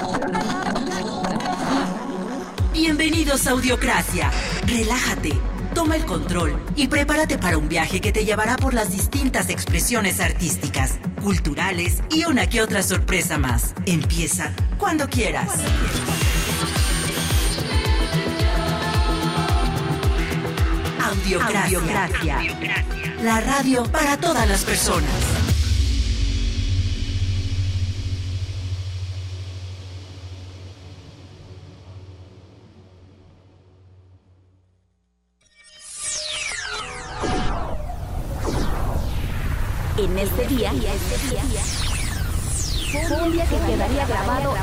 Bienvenidos a Audiocracia. Relájate, toma el control y prepárate para un viaje que te llevará por las distintas expresiones artísticas, culturales y una que otra sorpresa más. Empieza cuando quieras. Audiocracia. La radio para todas las personas. En este día fue un día que quedaría grabado,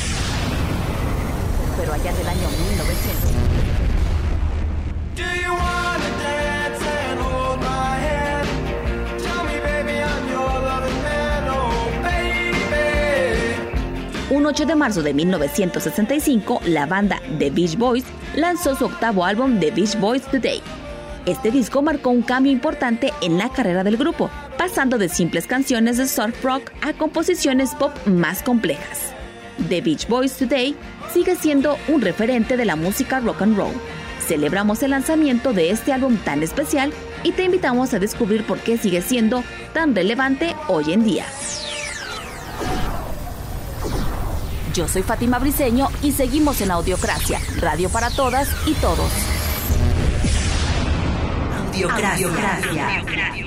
pero allá del año 1900. Do you wanna dance and hold my hand? Tell me, baby, I'm your loving man, oh baby. Un 8 de marzo de 1965, la banda The Beach Boys lanzó su octavo álbum The Beach Boys Today. Este disco marcó un cambio importante en la carrera del grupo, pasando de simples canciones de surf rock a composiciones pop más complejas. The Beach Boys Today sigue siendo un referente de la música rock and roll. Celebramos el lanzamiento de este álbum tan especial y te invitamos a descubrir por qué sigue siendo tan relevante hoy en día. Yo soy Fátima Briceño y seguimos en Audiocracia, radio para todas y todos. Audiocracia.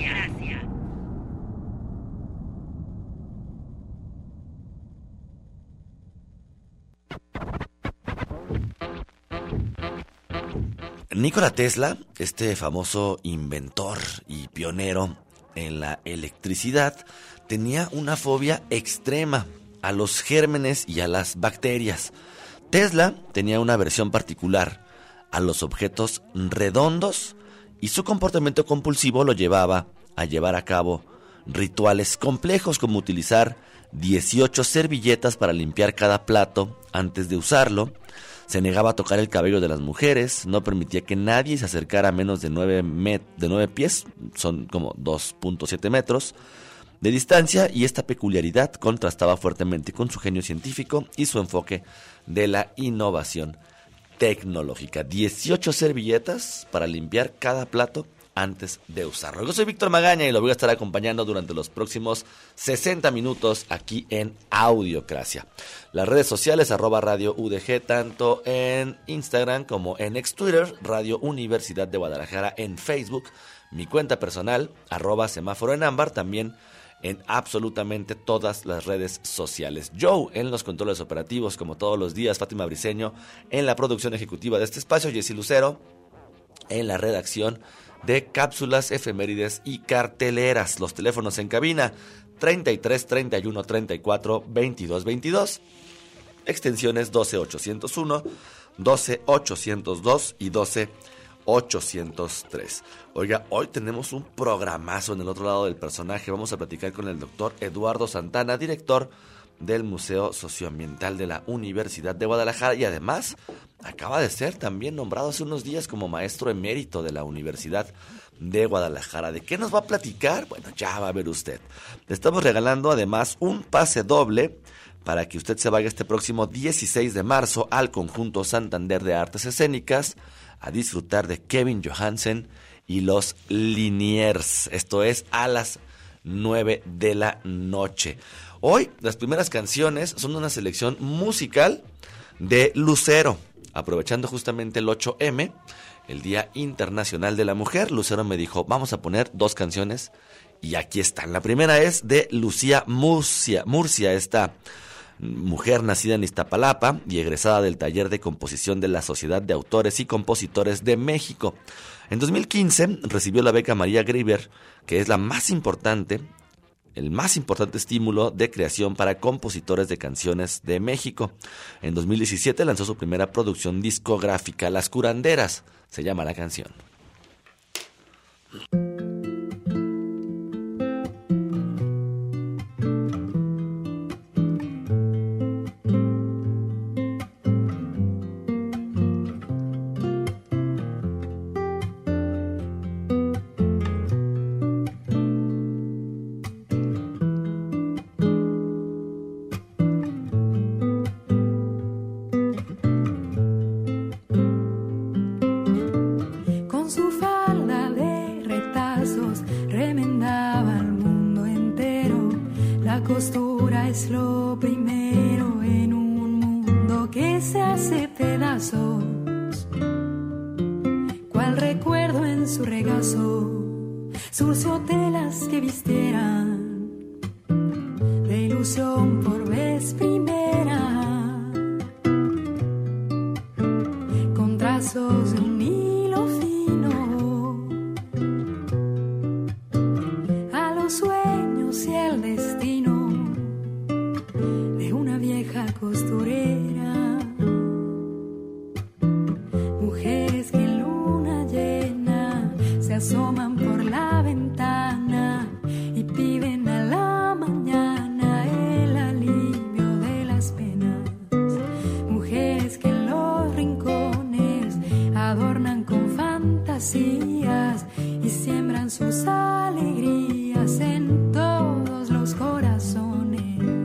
Nikola Tesla, este famoso inventor y pionero en la electricidad, tenía una fobia extrema a los gérmenes y a las bacterias. Tesla tenía una aversión particular a los objetos redondos y su comportamiento compulsivo lo llevaba a llevar a cabo rituales complejos como utilizar 18 servilletas para limpiar cada plato antes de usarlo. Se negaba a tocar el cabello de las mujeres, no permitía que nadie se acercara a menos de 9 pies, son como 2.7 metros, de distancia, y esta peculiaridad contrastaba fuertemente con su genio científico y su enfoque de la innovación tecnológica. 18 servilletas para limpiar cada plato antes de usarlo. Yo soy Víctor Magaña y lo voy a estar acompañando durante los próximos 60 minutos aquí en Audiocracia. Las redes sociales @Radio UDG, tanto en Instagram como en ex Twitter, Radio Universidad de Guadalajara en Facebook, mi cuenta personal @semáforo en ámbar, también en absolutamente todas las redes sociales. Joe en los controles operativos, como todos los días, Fátima Briceño en la producción ejecutiva de este espacio, Jessy Lucero en la redacción de cápsulas, efemérides y carteleras. Los teléfonos en cabina 33 31 34 22 22, extensiones 12801, 12802 y 12803. Oiga, hoy tenemos un programazo en el otro lado del personaje. Vamos a platicar con el doctor Eduardo Santana, director del Museo Socioambiental de la Universidad de Guadalajara, y además acaba de ser también nombrado hace unos días como maestro emérito de la Universidad de Guadalajara. ¿De qué nos va a platicar? Bueno, ya va a ver usted. Le estamos regalando además un pase doble para que usted se vaya este próximo 16 de marzo al Conjunto Santander de Artes Escénicas a disfrutar de Kevin Johansen y los Liniers. Esto es a las 9 de la noche. Hoy las primeras canciones son una selección musical de Lucero, aprovechando justamente el 8M, el Día Internacional de la Mujer. Lucero me dijo, vamos a poner 2 canciones y aquí están. La primera es de Lucía Murcia, esta mujer nacida en Iztapalapa y egresada del taller de composición de la Sociedad de Autores y Compositores de México. En 2015 recibió la beca María Grieber, que es el más importante estímulo de creación para compositores de canciones de México. En 2017 lanzó su primera producción discográfica, Las Curanderas, se llama la canción. ternura es lo primero en un mundo que se hace pedazos. Cual recuerdo en su regazo surció telas que vistieran de ilusión por vez primera, con trazos de un hilo fino, a los sueños y el destino de una vieja costurera. Mujeres que en luna llena se asoman por la ventana y piden a la mañana el alivio de las penas. Mujeres que en los rincones adornan con fantasías y siembran sus alegrías en todos los corazones.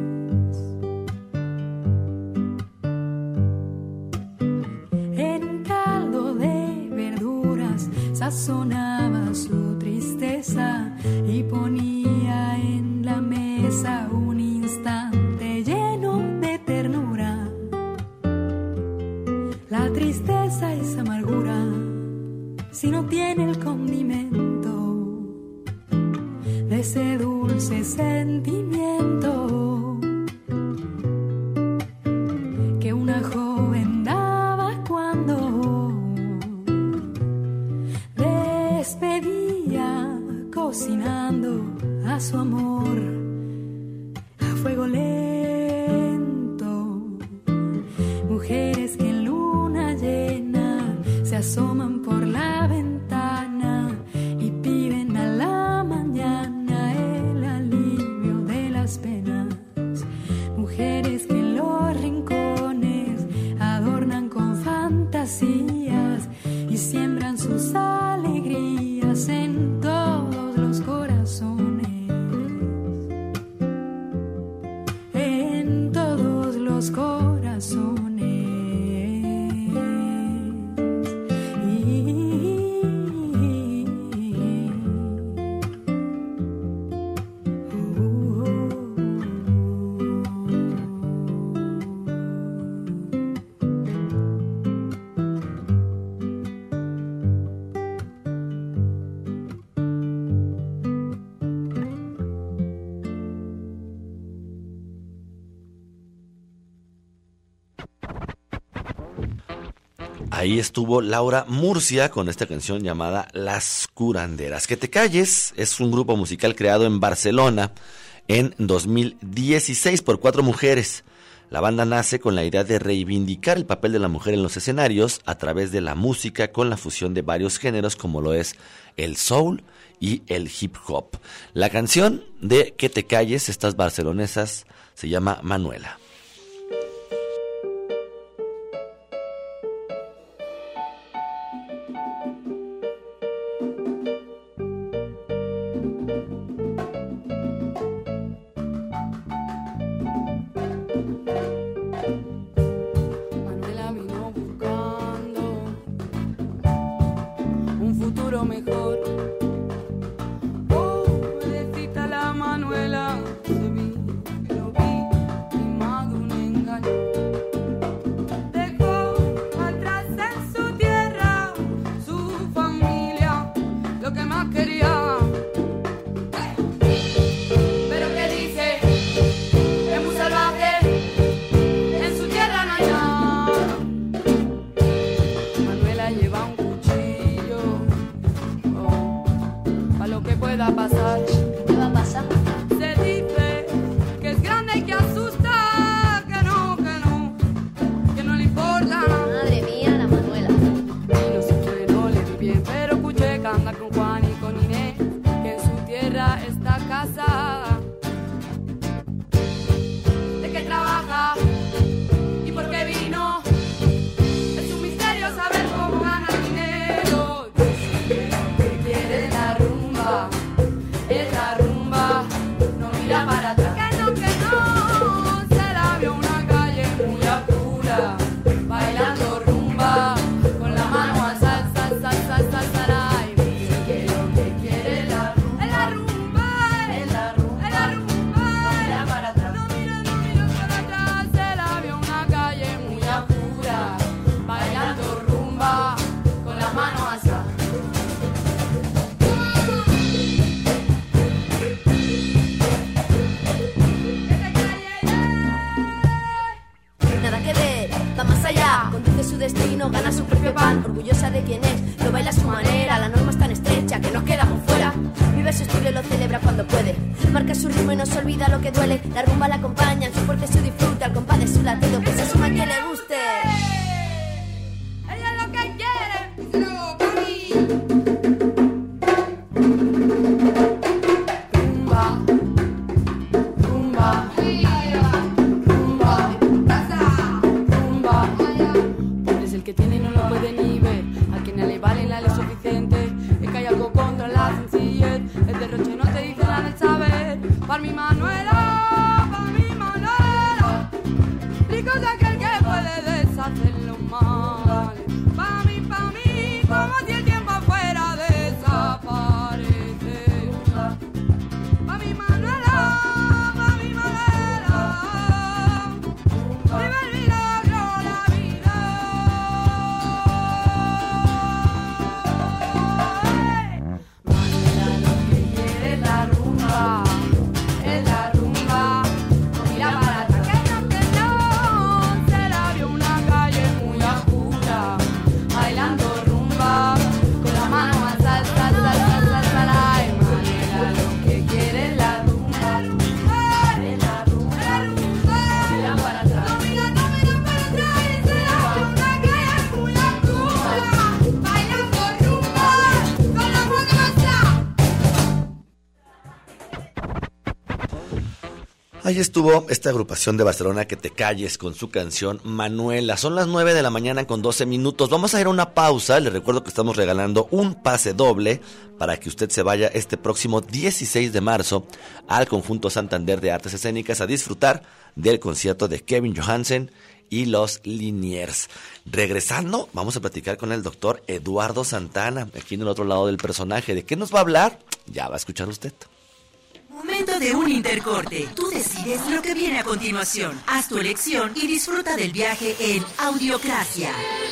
En un caldo de verduras sazonaba su tristeza y ponía en la mesa un instante lleno de ternura. La tristeza es amargura si no tiene el condimento de ese dulce sentimiento que una joven daba cuando despedía cocinando a su amor a fuego lento. Mujeres que en luna llena se asoman por la ventana y piden a la mañana el alivio de las penas. Mujeres que en los rincones adornan con fantasías y siembran sus alegrías en todos los corazones. En todos los corazones. Ahí estuvo Laura Murcia con esta canción llamada Las Curanderas. Que te calles es un grupo musical creado en Barcelona en 2016 por 4 mujeres. La banda nace con la idea de reivindicar el papel de la mujer en los escenarios a través de la música con la fusión de varios géneros como lo es el soul y el hip hop. La canción de Que te calles, estas barcelonesas, se llama Manuela. Pobrecita la Manuela, se vi, que lo vi, mi madre. camino, gana su propio pan, orgullosa de quién es, lo baila a su manera, la norma es tan estrecha que nos quedamos fuera. Vive su estilo y lo celebra cuando puede, marca su ritmo y no se olvida lo que duele. La rumba la acompaña, en su fuerte se disfruta, al compás de su latido, que se suma que le guste. Ella es lo que quiere, díselo para mí. Que tiene y no lo puede ni ver. A quienes le vale la ley suficiente. Es que hay algo contra la sencillez. El derroche no te dice nada del saber. Para mi Manuela, rico es aquel que puede deshacer lo mal. Pa' mí, como si el tiempo fuera desaparecer. Pa' mi Manuela, vive el milagro, la vida. Es la rumba, no mira barata que no, se la vio una calle muy oscura, bailando rumba, con la mano al salsa, la Manuela lo que quiere es la rumba, mira para atrás, no mira para atrás, se la vio una calle muy oscura, bailando rumba, con la mano al salsa. Ahí estuvo esta agrupación de Barcelona, Que te calles, con su canción Manuela. Son las 9 de la mañana con 12 minutos. Vamos a ir a una pausa. Les recuerdo que estamos regalando un pase doble para que usted se vaya este próximo 16 de marzo al Conjunto Santander de Artes Escénicas a disfrutar del concierto de Kevin Johansen y los Liniers. Regresando, vamos a platicar con el doctor Eduardo Santana, aquí en el otro lado del personaje. ¿De qué nos va a hablar? Ya va a escuchar usted. Momento de un intercorte. Tú decides lo que viene a continuación. Haz tu elección y disfruta del viaje en Audiocracia.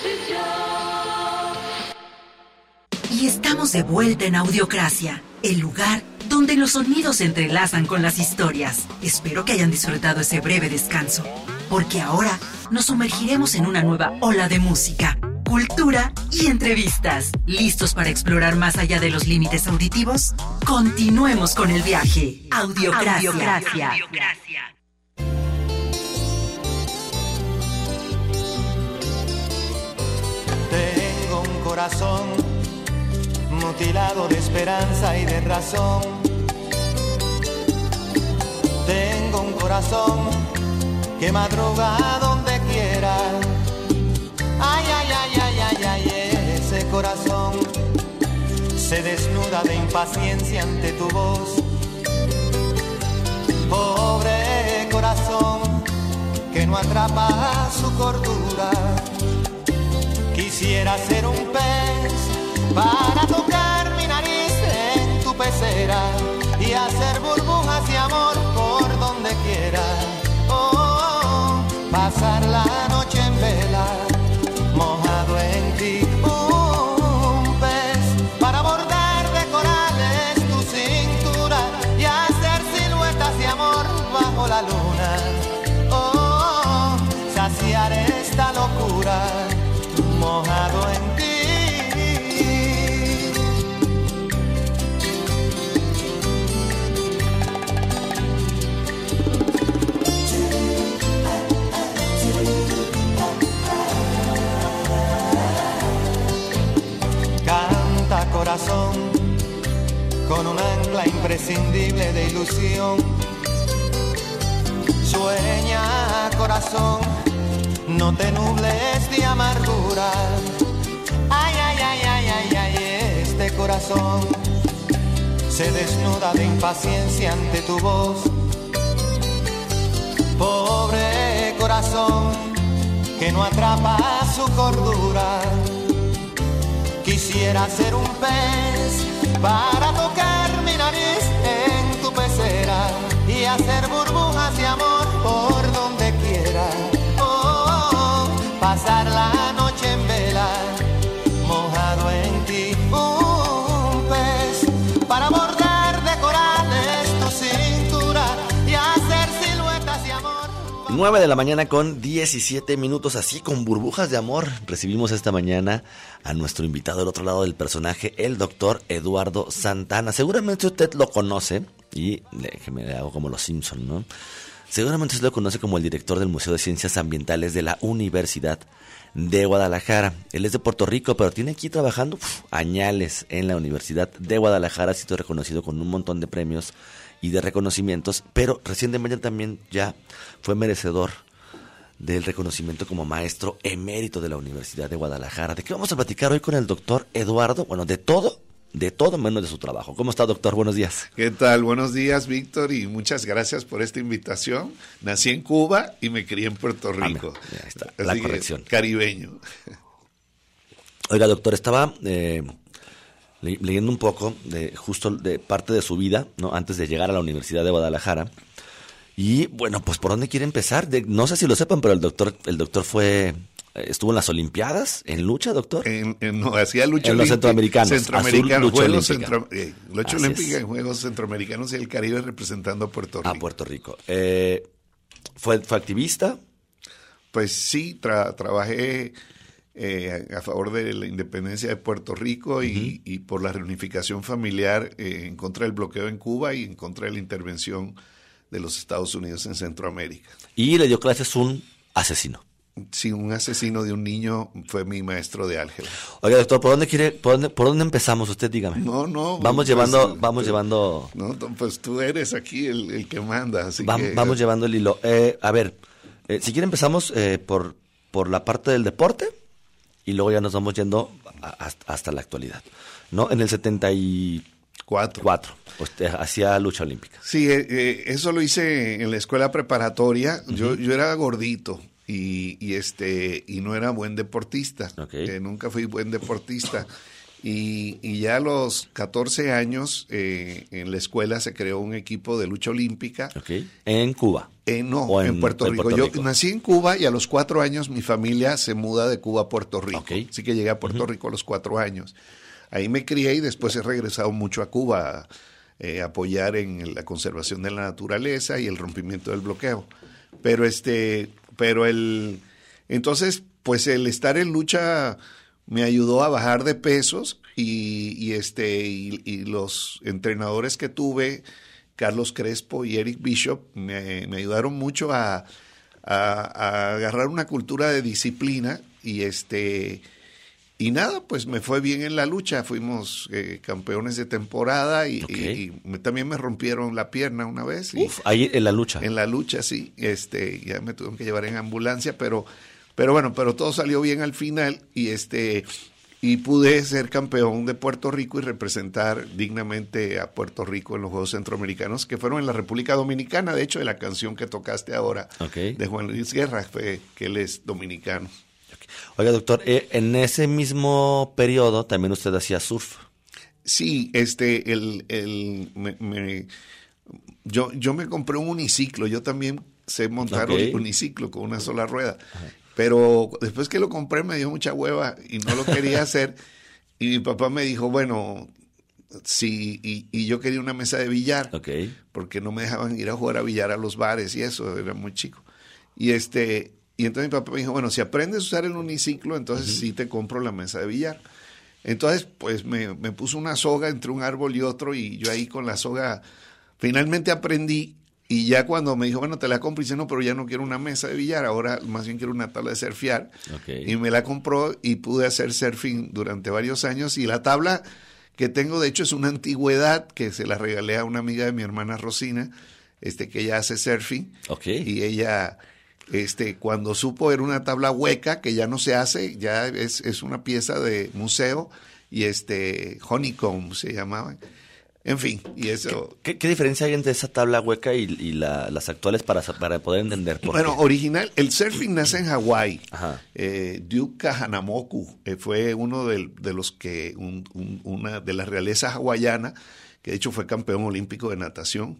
Y estamos de vuelta en Audiocracia, el lugar donde los sonidos se entrelazan con las historias. Espero que hayan disfrutado ese breve descanso, porque ahora nos sumergiremos en una nueva ola de música, cultura y entrevistas. ¿Listos para explorar más allá de los límites auditivos? Continuemos con el viaje. Audiocracia. Tengo un corazón mutilado de esperanza y de razón. Tengo un corazón que madruga donde quiera. Ay, ay, ay, ay, ay, ay, ese corazón se desnuda de impaciencia ante tu voz. Pobre corazón que no atrapa su cordura. Quisiera ser un pez para tocar mi nariz en tu pecera y hacer burbujas de amor por donde quiera. Oh, pasar la noche en vela, mojado en ti, un pez para bordar de corales tu cintura y hacer siluetas de amor bajo la luna. Oh, saciar esta locura, mojado en ti. Canta corazón con un ancla imprescindible de ilusión. Sueña corazón, no te nubles de amargura. Ay, ay, ay, ay, ay, ay, este corazón se desnuda de impaciencia ante tu voz. Pobre corazón que no atrapa su cordura. Quisiera ser un pez para tocar mi nariz en tu pecera y hacer burbujas de amor por donde quiera. Oh, pasar la noche en vela, mojado en ti. Un pez para bordar de corales tu cintura y hacer siluetas de amor. 9 de la mañana con 17 minutos, así con burbujas de amor. Recibimos esta mañana a nuestro invitado del otro lado del personaje, el doctor Eduardo Santana. Seguramente usted lo conoce, y que me hago como los Simpson, ¿no? Seguramente usted lo conoce como el director del Museo de Ciencias Ambientales de la Universidad de Guadalajara. Él es de Puerto Rico, pero tiene aquí trabajando añales en la Universidad de Guadalajara. Ha sido reconocido con un montón de premios y de reconocimientos, pero recientemente también ya fue merecedor del reconocimiento como maestro emérito de la Universidad de Guadalajara. ¿De qué vamos a platicar hoy con el doctor Eduardo? Bueno, de todo menos de su trabajo. ¿Cómo está, doctor? Buenos días. ¿Qué tal? Buenos días, Víctor, y muchas gracias por esta invitación. Nací en Cuba y me crié en Puerto Rico. Ahí está, la corrección. Caribeño. Oiga, doctor, estaba leyendo un poco justo de parte de su vida, ¿no? Antes de llegar a la Universidad de Guadalajara. Y bueno, pues ¿por dónde quiere empezar? No sé si lo sepan, pero el doctor estuvo en las Olimpiadas, en lucha, doctor. No, hacía lucha en los centroamericanos. Centroamericanos, Juegos lucha olímpica en Juegos Centroamericanos y el Caribe representando a Puerto Rico. A Puerto Rico. ¿Fue activista? Pues sí, trabajé a favor de la independencia de Puerto Rico y por la reunificación familiar en contra del bloqueo en Cuba y en contra de la intervención de los Estados Unidos en Centroamérica. Y le dio clases un asesino. Sí, un asesino de un niño fue mi maestro de álgebra. Oiga, doctor, ¿por dónde empezamos? Usted dígame. No. Vamos llevando. No, pues tú eres aquí el que manda, así que vamos llevando el hilo. A ver, si quiere empezamos por la parte del deporte y luego ya nos vamos yendo hasta la actualidad, ¿no? En el 74, usted hacía lucha olímpica. Sí, eso lo hice en la escuela preparatoria. Yo era gordito. Y no era buen deportista. Okay. Nunca fui buen deportista. Y ya a los 14 años en la escuela se creó un equipo de lucha olímpica. Okay. ¿En Cuba? No, en Puerto Rico. Yo nací en Cuba y a los 4 años mi familia se muda de Cuba a Puerto Rico. Okay. Así que llegué a Puerto Rico a los 4 años. Ahí me crié y después he regresado mucho a Cuba a apoyar en la conservación de la naturaleza y el rompimiento del bloqueo. Entonces, pues el estar en lucha me ayudó a bajar de pesos y los entrenadores que tuve, Carlos Crespo y Eric Bishop, me ayudaron mucho a agarrar una cultura de disciplina y nada, pues me fue bien en la lucha. Fuimos campeones de temporada y también me rompieron la pierna una vez. Ahí en la lucha. En la lucha, sí. Ya me tuvieron que llevar en ambulancia, pero todo salió bien al final y pude ser campeón de Puerto Rico y representar dignamente a Puerto Rico en los Juegos Centroamericanos, que fueron en la República Dominicana. De hecho, de la canción que tocaste ahora de Juan Luis Guerra, que él es dominicano. Oiga, doctor, en ese mismo periodo también usted hacía surf. Sí, yo me compré un uniciclo. Yo también sé montar un uniciclo con una sola rueda. Ajá. Pero después que lo compré me dio mucha hueva y no lo quería hacer. Y mi papá me dijo, bueno, sí, y yo quería una mesa de billar. Porque no me dejaban ir a jugar a billar a los bares y eso, era muy chico. Y entonces mi papá me dijo, bueno, si aprendes a usar el uniciclo, entonces sí te compro la mesa de billar. Entonces, pues me puso una soga entre un árbol y otro y yo ahí con la soga finalmente aprendí. Y ya cuando me dijo, bueno, te la compro, y dice, no, pero ya no quiero una mesa de billar, ahora más bien quiero una tabla de surfear. Y me la compró y pude hacer surfing durante varios años. Y la tabla que tengo, de hecho, es una antigüedad que se la regalé a una amiga de mi hermana Rosina, que ella hace surfing. Y ella... cuando supo, era una tabla hueca que ya no se hace, ya es una pieza de museo y honeycomb se llamaba. En fin, y eso... ¿Qué diferencia hay entre esa tabla hueca y las actuales para poder entender por qué? Original, el surfing nace en Hawái. Duke Kahanamoku fue uno de los que, una de la realeza hawaiana, que de hecho fue campeón olímpico de natación.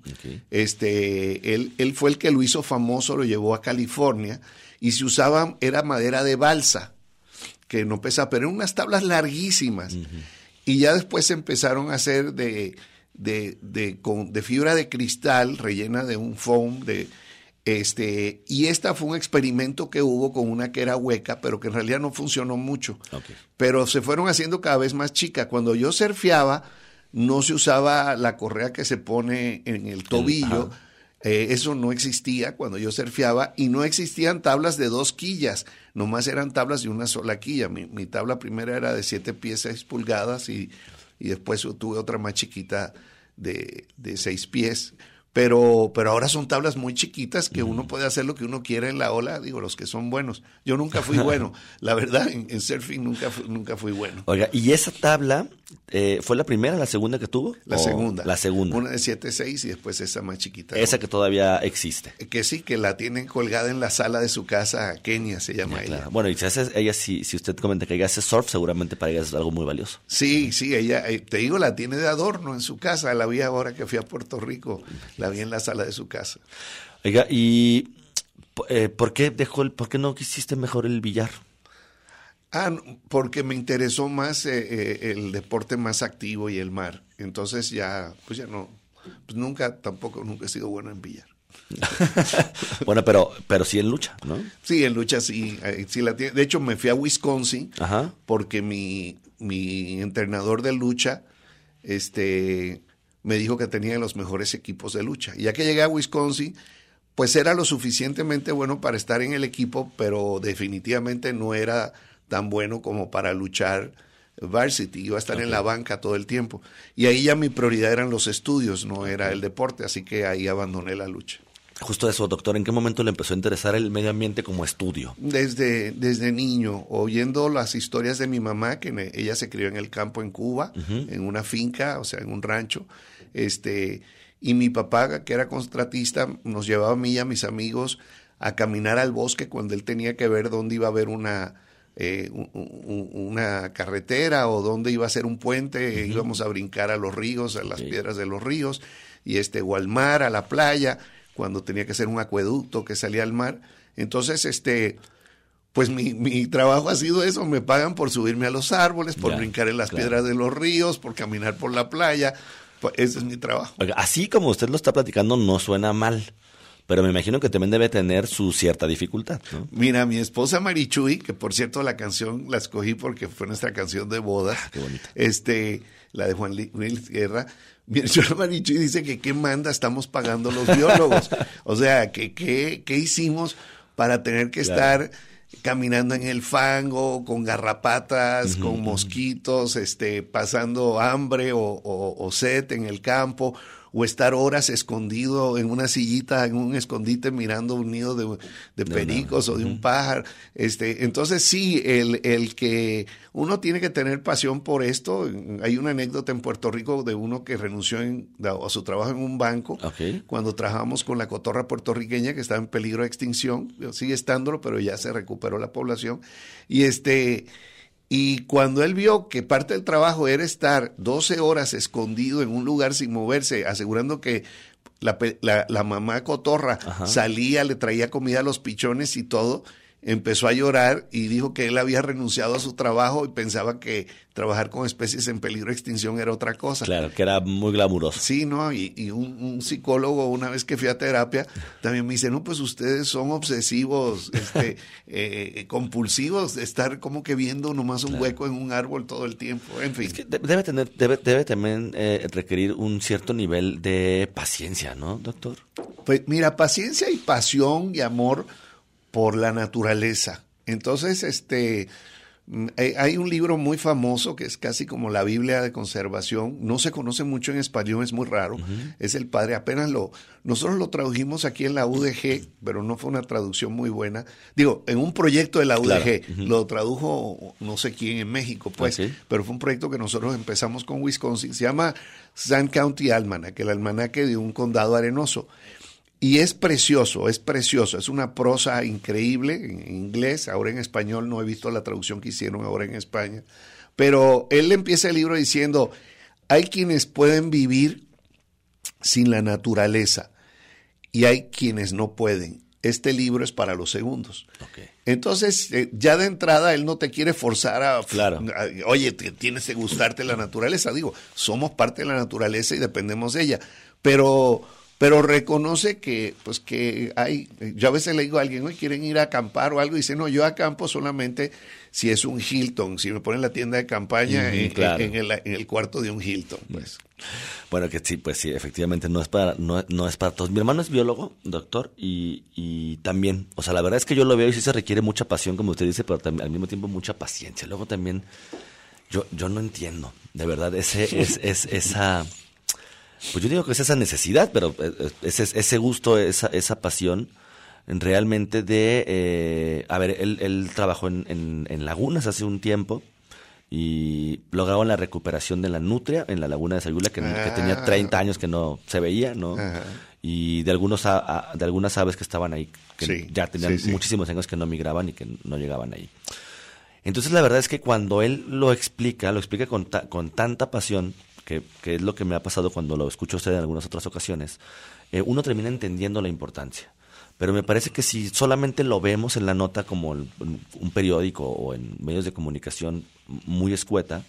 Él fue el que lo hizo famoso, lo llevó a California, y se usaba, era madera de balsa, que no pesa, pero eran unas tablas larguísimas. Y ya después se empezaron a hacer de fibra de cristal rellena de un foam Y esta fue un experimento que hubo con una que era hueca, pero que en realidad no funcionó mucho. Okay. Pero se fueron haciendo cada vez más chicas. Cuando yo surfeaba, no se usaba la correa que se pone en el tobillo. Eso no existía cuando yo surfeaba, y no existían tablas de 2 quillas, nomás eran tablas de una sola quilla. Mi tabla primera era de 7 pies 6 pulgadas y después tuve otra más chiquita de 6 pies. Pero ahora son tablas muy chiquitas que uno puede hacer lo que uno quiera en la ola, digo, los que son buenos. Yo nunca fui bueno, la verdad, en surfing nunca fui bueno. Oiga, ¿y esa tabla fue la primera, la segunda que tuvo? La segunda. La segunda. Una de 7.6 y después esa más chiquita. Esa que todavía existe. Que sí, que la tienen colgada en la sala de su casa, Kenia se llama ella. Claro. Bueno, y si usted comenta que ella hace surf, seguramente para ella es algo muy valioso. Sí, ella, te digo, la tiene de adorno en su casa. La vi ahora que fui a Puerto Rico, la vi en la sala de su casa. Oiga, ¿y por qué no quisiste mejor el billar? Porque me interesó más el deporte más activo y el mar. Entonces ya no, pues nunca he sido bueno en billar. Bueno, pero sí en lucha, ¿no? Sí, en lucha sí la tiene. De hecho, me fui a Wisconsin. Ajá. Porque mi entrenador de lucha, me dijo que tenía los mejores equipos de lucha. Y ya que llegué a Wisconsin, pues era lo suficientemente bueno para estar en el equipo, pero definitivamente no era tan bueno como para luchar varsity. Iba a estar en la banca todo el tiempo. Y ahí ya mi prioridad eran los estudios, no era el deporte, así que ahí abandoné la lucha. Justo eso, doctor, ¿en qué momento le empezó a interesar el medio ambiente como estudio? Desde niño, oyendo las historias de mi mamá, que ella se crió en el campo en Cuba, en una finca, o sea, en un rancho, y mi papá, que era contratista, nos llevaba a mí y a mis amigos a caminar al bosque cuando él tenía que ver dónde iba a haber una carretera o dónde iba a ser un puente. Íbamos a brincar a los ríos, a las piedras de los ríos, o al mar, a la playa, cuando tenía que hacer un acueducto que salía al mar. Entonces, pues mi trabajo ha sido eso, me pagan por subirme a los árboles, por brincar en las piedras de los ríos, por caminar por la playa. Pues ese es mi trabajo. Oiga, así como usted lo está platicando, no suena mal, pero me imagino que también debe tener su cierta dificultad, ¿no? Mira, mi esposa Marichuy, que por cierto la canción la escogí porque fue nuestra canción de boda. Qué bonita. La de Juan Luis Guerra. Mi esposa Marichuy dice que qué manda estamos pagando los biólogos. O sea, que qué hicimos para tener que estar caminando en el fango, con garrapatas, con mosquitos, pasando hambre o sed en el campo, o estar horas escondido en una sillita, en un escondite, mirando un nido de pericos o de un pájaro. Entonces sí, el que uno tiene que tener pasión por esto. Hay una anécdota en Puerto Rico de uno que renunció a su trabajo en un banco, cuando trabajamos con la cotorra puertorriqueña, que estaba en peligro de extinción. Sigue estándolo, pero ya se recuperó la población. Y cuando él vio que parte del trabajo era estar 12 horas escondido en un lugar sin moverse, asegurando que la mamá cotorra salía, le traía comida a los pichones y todo, empezó a llorar y dijo que él había renunciado a su trabajo y pensaba que trabajar con especies en peligro de extinción era otra cosa. Claro, que era muy glamuroso. Sí, ¿no? Y un psicólogo, una vez que fui a terapia, también me dice, no, pues ustedes son obsesivos, compulsivos, de estar como que viendo nomás un hueco en un árbol todo el tiempo, en fin. Es que debe también requerir un cierto nivel de paciencia, ¿no, doctor? Pues mira, paciencia y pasión y amor por la naturaleza. Entonces, hay un libro muy famoso que es casi como la Biblia de conservación. No se conoce mucho en español, es muy raro. Es el padre, nosotros lo tradujimos aquí en la UDG, pero no fue una traducción muy buena. Digo, en un proyecto de la UDG, lo tradujo no sé quién en México, pues, pero fue un proyecto que nosotros empezamos con Wisconsin. Se llama Sand County Almanac, el almanaque de un condado arenoso. Y es precioso, es una prosa increíble en inglés, ahora en español no he visto la traducción que hicieron ahora en España, pero él empieza el libro diciendo, hay quienes pueden vivir sin la naturaleza y hay quienes no pueden. Este libro es para los segundos. Entonces, ya de entrada, él no te quiere forzar oye, tienes que gustarte la naturaleza. Digo, somos parte de la naturaleza y dependemos de ella, pero pero reconoce que, pues que hay, yo a veces le digo a alguien, oye, ¿quieren ir a acampar o algo? Y dice, no, yo acampo solamente si es un Hilton, si me ponen la tienda de campaña claro. en el cuarto de un Hilton, pues. Bueno, que sí, pues sí, efectivamente no es para todos. Mi hermano es biólogo, doctor, y también, o sea, la verdad es que yo lo veo y sí se requiere mucha pasión, como usted dice, pero también, al mismo tiempo mucha paciencia. Luego también, yo no entiendo, de verdad, esa, pues yo digo que es esa necesidad, pero ese gusto, esa pasión, realmente de, a ver, él trabajó en lagunas hace un tiempo, y lograron la recuperación de la nutria en la laguna de Sayula, que tenía 30 años que no se veía, ¿no? Ajá. Y de algunas aves que estaban ahí, que ya tenían muchísimos años que no migraban y que no llegaban ahí. Entonces la verdad es que cuando él lo explica con tanta pasión, que es lo que me ha pasado cuando lo escucho a usted en algunas otras ocasiones, uno termina entendiendo la importancia. Pero me parece que si solamente lo vemos en la nota como un periódico o en medios de comunicación muy escueta,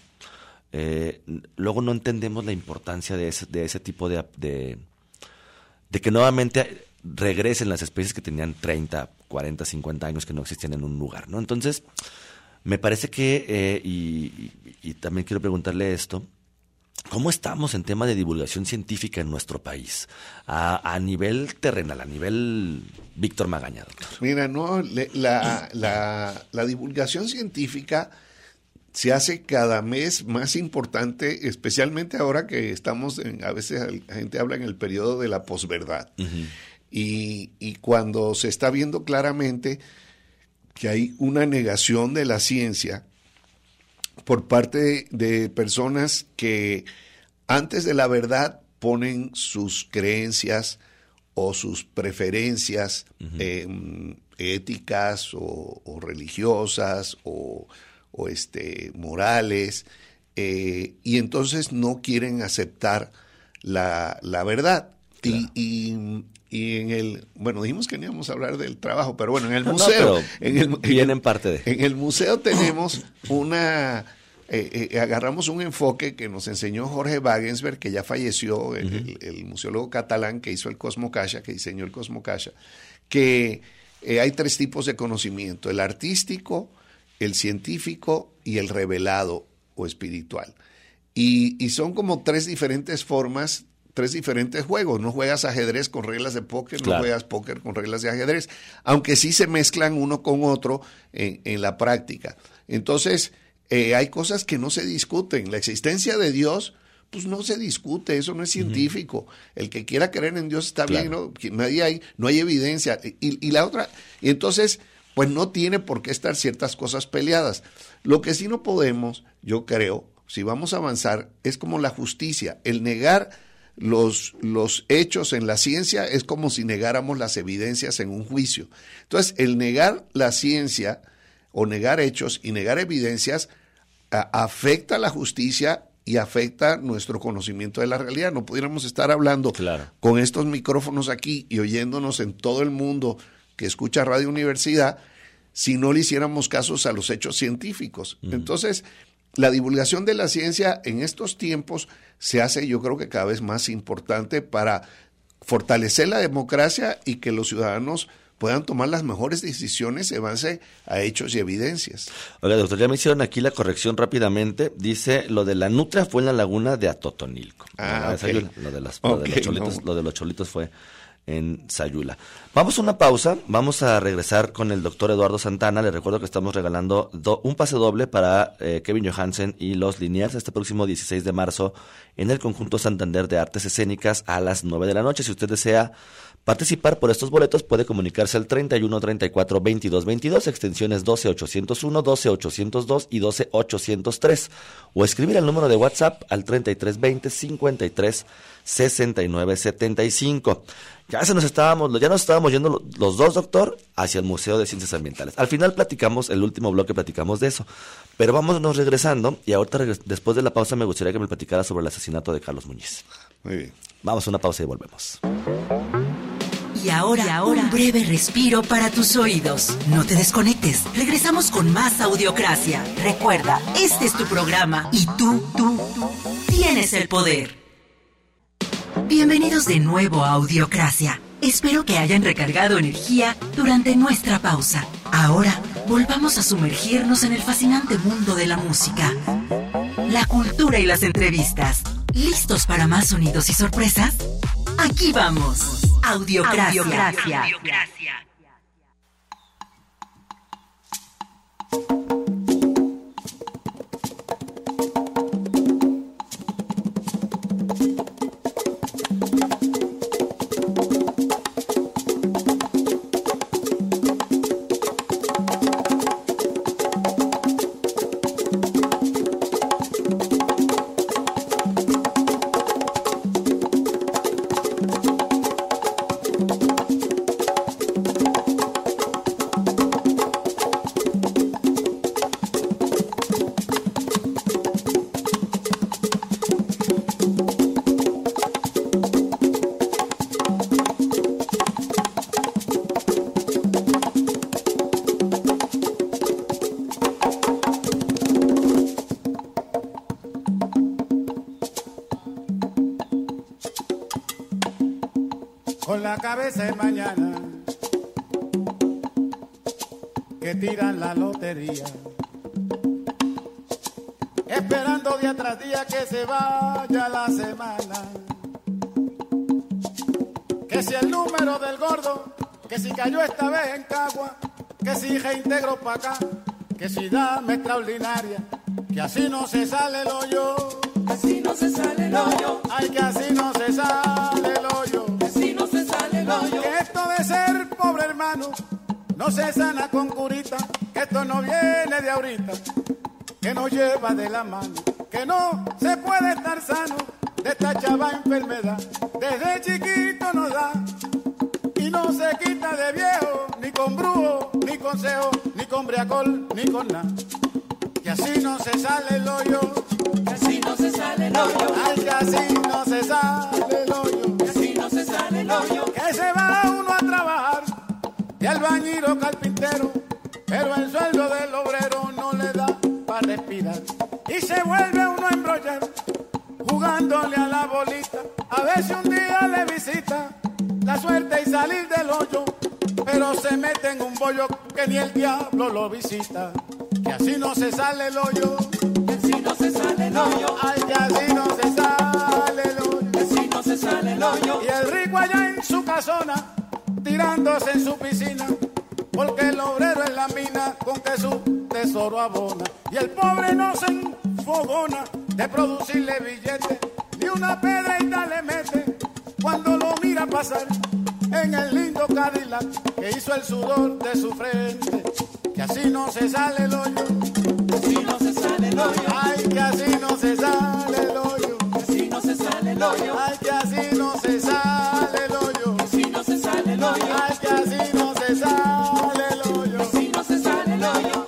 luego no entendemos la importancia de ese tipo de que nuevamente regresen las especies que tenían 30, 40, 50 años que no existían en un lugar, ¿no? Entonces, me parece que, y también quiero preguntarle esto, ¿cómo estamos en tema de divulgación científica en nuestro país? A nivel terrenal, a nivel Víctor Magaña, doctor. Mira, no, la divulgación científica se hace cada mes más importante, especialmente ahora que estamos, a veces la gente habla en el periodo de la posverdad. Uh-huh. Y cuando se está viendo claramente que hay una negación de la ciencia por parte de personas que antes de la verdad ponen sus creencias o sus preferencias éticas o religiosas o morales, y entonces no quieren aceptar la verdad. Claro. Y en el, bueno, dijimos que no íbamos a hablar del trabajo, pero bueno, en el museo, en el museo tenemos agarramos un enfoque que nos enseñó Jorge Wagensberg, que ya falleció, el museólogo catalán que hizo el Cosmocaixa, que diseñó el Cosmocaixa, que hay 3 tipos de conocimiento: el artístico, el científico y el revelado o espiritual. Y son como 3 diferentes formas, 3 diferentes juegos. No juegas ajedrez con reglas de póker, claro. No juegas póker con reglas de ajedrez, aunque sí se mezclan uno con otro en la práctica. Entonces, hay cosas que no se discuten. La existencia de Dios, pues no se discute, eso no es científico. El que quiera creer en Dios está claro. Bien, no hay evidencia. Y la otra, y entonces, pues no tiene por qué estar ciertas cosas peleadas. Lo que sí no podemos, yo creo, si vamos a avanzar, es como la justicia. El negar los hechos en la ciencia es como si negáramos las evidencias en un juicio. Entonces, el negar la ciencia o negar hechos y negar evidencias afecta la justicia y afecta nuestro conocimiento de la realidad. No pudiéramos estar hablando con estos micrófonos aquí y oyéndonos en todo el mundo que escucha Radio Universidad si no le hiciéramos casos a los hechos científicos. Entonces, la divulgación de la ciencia en estos tiempos se hace, yo creo que cada vez más importante para fortalecer la democracia y que los ciudadanos puedan tomar las mejores decisiones en base a hechos y evidencias. Oiga, doctor, ya me hicieron aquí la corrección rápidamente. Dice, lo de la nutria fue en la laguna de Atotonilco. Okay. Lo de los cholitos fue en Sayula. Vamos a una pausa, vamos a regresar con el doctor Eduardo Santana. Les recuerdo que estamos regalando un pase doble para Kevin Johansen y los Liniers este próximo 16 de marzo en el Conjunto Santander de Artes Escénicas a las 9 de la noche. Si usted desea participar por estos boletos, puede comunicarse al 31 34 22 22, extensiones 12 801, 12 802 y 12 803, o escribir al número de WhatsApp al 33 20 53 69 75. Ya nos estábamos yendo los dos, doctor, hacia el Museo de Ciencias Ambientales. Al final el último bloque platicamos de eso, pero vámonos regresando, y ahorita después de la pausa me gustaría que me platicara sobre el asesinato de Carlos Muñiz. Muy bien. Vamos a una pausa y volvemos. Y ahora, un breve respiro para tus oídos. No te desconectes. Regresamos con más Audiocracia. Recuerda, este es tu programa y tú tienes el poder. Bienvenidos de nuevo a Audiocracia. Espero que hayan recargado energía durante nuestra pausa. Ahora, volvamos a sumergirnos en el fascinante mundo de la música, la cultura y las entrevistas. ¿Listos para más sonidos y sorpresas? Aquí vamos. Audiocracia. Con la cabeza de mañana que tiran la lotería, esperando día tras día que se vaya la semana, que si el número del gordo, que si cayó esta vez en Cagua, que si reintegro pa' acá, que si dame extraordinaria, que así no se sale el hoyo, Así no se sale el hoyo, ay que así no se sale el hoyo. así no se sale el hoyo. Que esto de ser pobre hermano no se sana con curita, que esto no viene de ahorita, que nos lleva de la mano, que no se puede estar sano de esta chava enfermedad. Desde chiquito nos da y no se quita de viejo, ni con brujo, ni consejo, ni con briacol, ni con nada. Que así no se sale el hoyo, Así no se sale el hoyo, ay que así no se sale el hoyo. así no se sale el hoyo. Que se va uno a trabajar de albañil o carpintero, pero el sueldo del obrero no le da para respirar. Y se vuelve uno a embrollar jugándole a la bolita. A ver si un día le visita la suerte y salir del hoyo, pero se mete en un bollo que ni el diablo lo visita. Que así no se sale el hoyo, Así no se sale el hoyo, ay que así no se sale el hoyo. así no se sale el hoyo. Y el rico allá en su casona, tirándose en su piscina, porque el obrero en la mina con que su tesoro abona. Y el pobre no se enfogona de producirle billetes, ni una pedreita le mete cuando lo mira pasar en el lindo Cadillac que hizo el sudor de su frente. Que así no se sale el hoyo, Así no se sale el hoyo, ay que así no se sale el hoyo, así no se sale el hoyo, ay que así no se sale el hoyo. así no se sale el hoyo, Ay, que así no se sale el hoyo. así no se sale el hoyo.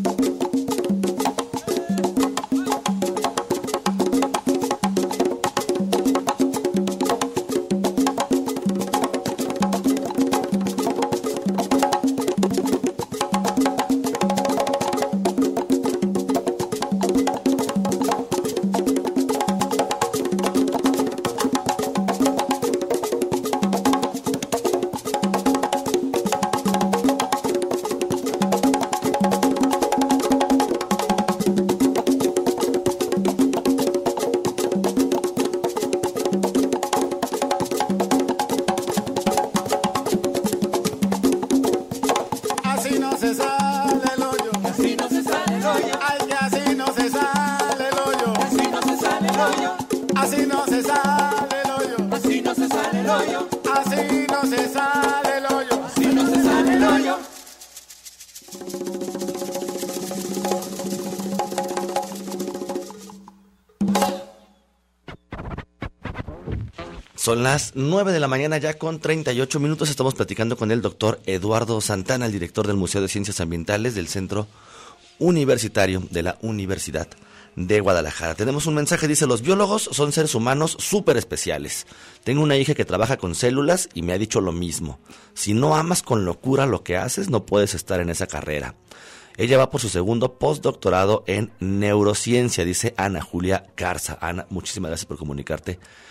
Así no se sale el hoyo. Así no se sale el hoyo, Ay, que así no se sale el hoyo. así no se sale el hoyo, Así no se sale el hoyo. así no se sale el hoyo, Así no se sale el hoyo. así no se sale el hoyo. Son las 9 de la mañana ya con 38 minutos. Estamos platicando con el doctor Eduardo Santana, el director del Museo de Ciencias Ambientales del Centro Universitario de la Universidad de Guadalajara. Tenemos un mensaje, dice: los biólogos son seres humanos súper especiales. Tengo una hija que trabaja con células y me ha dicho lo mismo. Si no amas con locura lo que haces, no puedes estar en esa carrera. Ella va por su segundo postdoctorado en neurociencia, dice Ana Julia Garza. Ana, muchísimas gracias por comunicarte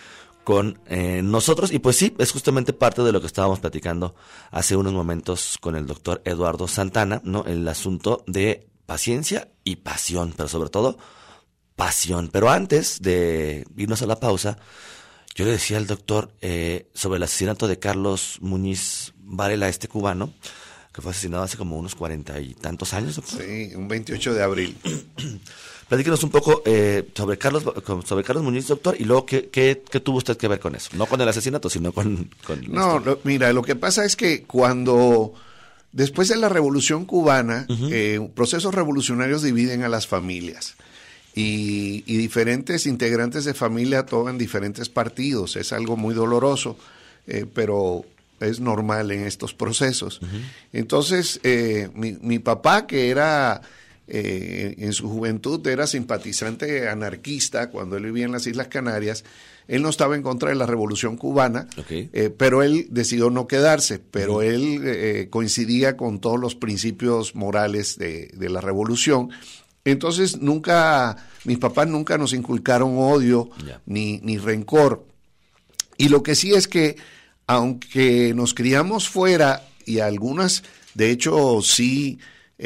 con nosotros. Y pues sí, es justamente parte de lo que estábamos platicando hace unos momentos con el doctor Eduardo Santana, ¿no? El asunto de paciencia y pasión, pero sobre todo pasión. Pero antes de irnos a la pausa, yo le decía al doctor sobre el asesinato de Carlos Muñiz Varela, este cubano, que fue asesinado hace como unos 40 y tantos años, doctor. Sí, un 28 de abril. Platíquenos un poco sobre Carlos Muñiz, doctor, y luego ¿qué tuvo usted que ver con eso? No con el asesinato, sino con No, mira, lo que pasa es que después de la Revolución Cubana, procesos revolucionarios dividen a las familias. Y diferentes integrantes de familia toman diferentes partidos. Es algo muy doloroso, pero es normal en estos procesos. Entonces, mi papá, que era en su juventud, era simpatizante anarquista cuando él vivía en las Islas Canarias, él no estaba en contra de la Revolución Cubana, pero él decidió no quedarse, pero él coincidía con todos los principios morales de la Revolución. Entonces mis papás nunca nos inculcaron odio ni rencor. Y lo que sí es que, aunque nos criamos fuera, y algunas, de hecho, sí,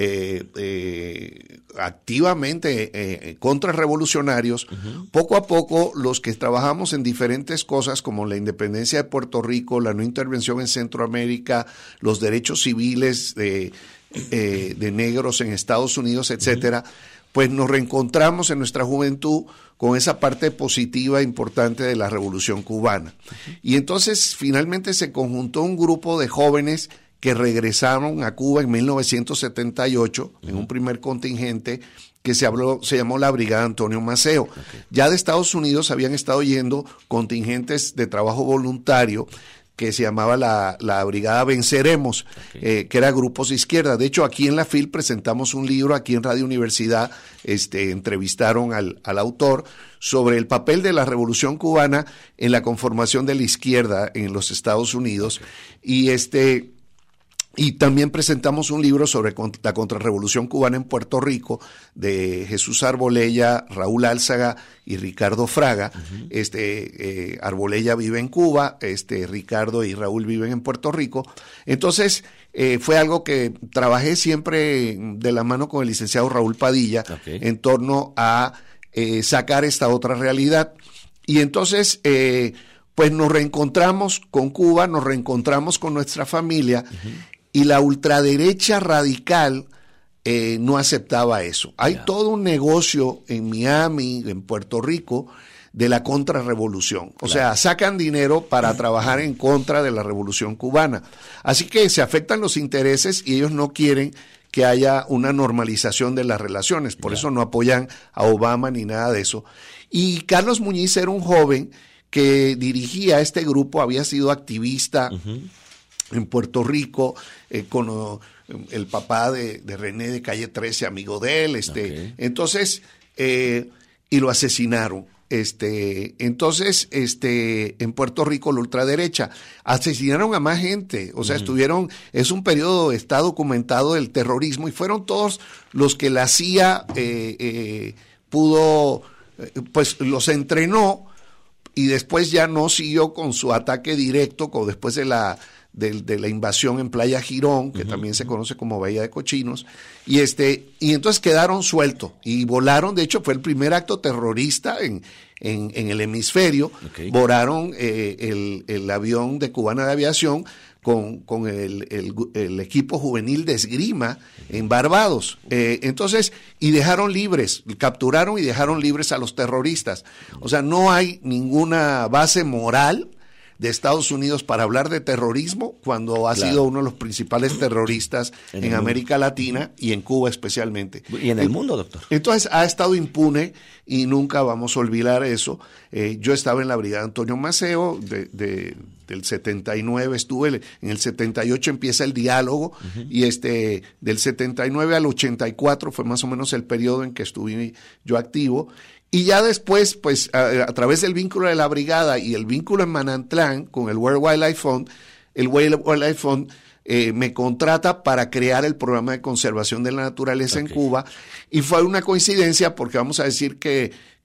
activamente contrarrevolucionarios, poco a poco los que trabajamos en diferentes cosas como la independencia de Puerto Rico, la no intervención en Centroamérica, los derechos civiles de negros en Estados Unidos, etcétera, pues nos reencontramos en nuestra juventud con esa parte positiva importante de la Revolución Cubana. Y entonces finalmente se conjuntó un grupo de jóvenes que regresaron a Cuba en 1978 en un primer contingente que se llamó la Brigada Antonio Maceo. Ya de Estados Unidos habían estado yendo contingentes de trabajo voluntario que se llamaba la Brigada Venceremos, que era grupos de izquierda. De hecho, aquí en la FIL presentamos un libro, aquí en Radio Universidad entrevistaron al autor sobre el papel de la Revolución Cubana en la conformación de la izquierda en los Estados Unidos. Y también presentamos un libro sobre la contrarrevolución cubana en Puerto Rico de Jesús Arbolella, Raúl Álzaga y Ricardo Fraga. Arbolella vive en Cuba, Ricardo y Raúl viven en Puerto Rico. Entonces, fue algo que trabajé siempre de la mano con el licenciado Raúl Padilla en torno a sacar esta otra realidad. Y entonces, pues nos reencontramos con Cuba, nos reencontramos con nuestra familia. Y la ultraderecha radical no aceptaba eso. Hay todo un negocio en Miami, en Puerto Rico, de la contrarrevolución. O sea, sacan dinero para trabajar en contra de la revolución cubana. Así que se afectan los intereses y ellos no quieren que haya una normalización de las relaciones. Por eso no apoyan a Obama ni nada de eso. Y Carlos Muñiz era un joven que dirigía este grupo, había sido activista en Puerto Rico, con el papá de René de Calle 13, amigo de él, entonces, y lo asesinaron. Entonces, en Puerto Rico, la ultraderecha, asesinaron a más gente, o sea, es un periodo, está documentado del terrorismo, y fueron todos los que la CIA pudo, pues los entrenó, y después ya no siguió con su ataque directo, después de la invasión en Playa Girón, que también se conoce como Bahía de Cochinos, y entonces quedaron sueltos y volaron. De hecho, fue el primer acto terrorista en el hemisferio. Volaron el avión de Cubana de Aviación con el equipo juvenil de esgrima en Barbados. Entonces, y dejaron libres, capturaron y dejaron libres a los terroristas. O sea, no hay ninguna base moral de Estados Unidos para hablar de terrorismo cuando ha sido uno de los principales terroristas en América Latina y en Cuba especialmente. Y en el mundo, doctor. Entonces ha estado impune y nunca vamos a olvidar eso. Yo estaba en la Brigada Antonio Maceo, del 79 estuve, en el 78 empieza el diálogo y del 79 al 84 fue más o menos el periodo en que estuve yo activo. Y ya después, pues, a través del vínculo de la brigada y el vínculo en Manantlán con el World Wildlife Fund, el World Wildlife Fund me contrata para crear el programa de conservación de la naturaleza en Cuba. Y fue una coincidencia porque vamos a decir que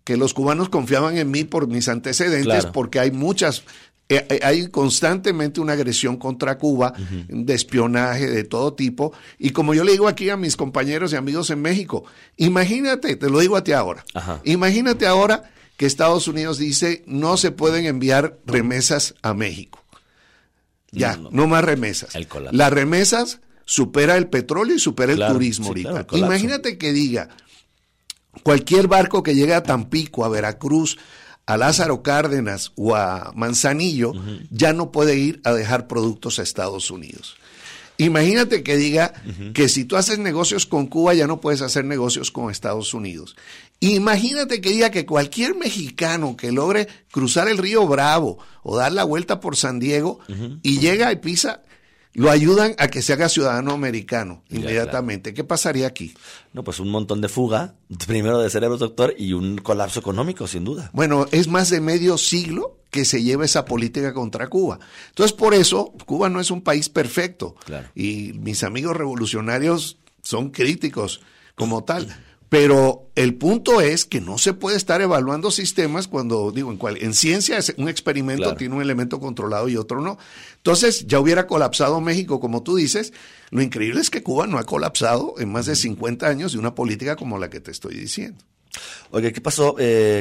que los cubanos confiaban en mí por mis antecedentes, Claro. porque hay hay constantemente una agresión contra Cuba, de espionaje de todo tipo, y como yo le digo aquí a mis compañeros y amigos en México, imagínate, te lo digo a ti ahora, Ajá. imagínate ahora que Estados Unidos dice no se pueden enviar remesas a México. Ya, no más remesas. El colapso. Las remesas supera el petróleo y supera Claro, el turismo sí, ahorita. claro, el colapso. Imagínate que diga, cualquier barco que llegue a Tampico, a Veracruz, a Lázaro Cárdenas o a Manzanillo, ya no puede ir a dejar productos a Estados Unidos. Imagínate que diga que si tú haces negocios con Cuba, ya no puedes hacer negocios con Estados Unidos. Imagínate que diga que cualquier mexicano que logre cruzar el río Bravo o dar la vuelta por San Diego y llega y pisa, lo ayudan a que se haga ciudadano americano inmediatamente. ¿Qué pasaría aquí? No, pues un montón de fuga, primero de cerebros, doctor, y un colapso económico, sin duda. Bueno, es más de medio siglo que se lleva esa política contra Cuba. Entonces, por eso, Cuba no es un país perfecto. Claro. Y mis amigos revolucionarios son críticos como tal. Pero el punto es que no se puede estar evaluando sistemas cuando, digo, en ciencia un experimento Claro. tiene un elemento controlado y otro no. Entonces, ya hubiera colapsado México, como tú dices. Lo increíble es que Cuba no ha colapsado en más de 50 años de una política como la que te estoy diciendo. Oye, ¿qué pasó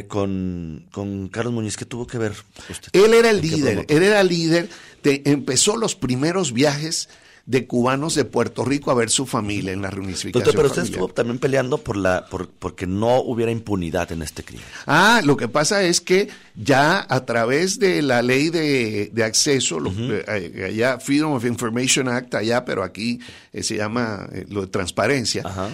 con Carlos Muñiz? ¿Qué tuvo que ver usted? Él era el ¿Qué líder, provocó? él era líder, empezó los primeros viajes de cubanos de Puerto Rico a ver su familia en la reunificación Doctor, pero usted familiar. estuvo también peleando porque no hubiera impunidad en este crimen. Lo que pasa es que ya a través de la ley de acceso, allá Freedom of Information Act, allá, pero aquí se llama lo de transparencia, Ajá.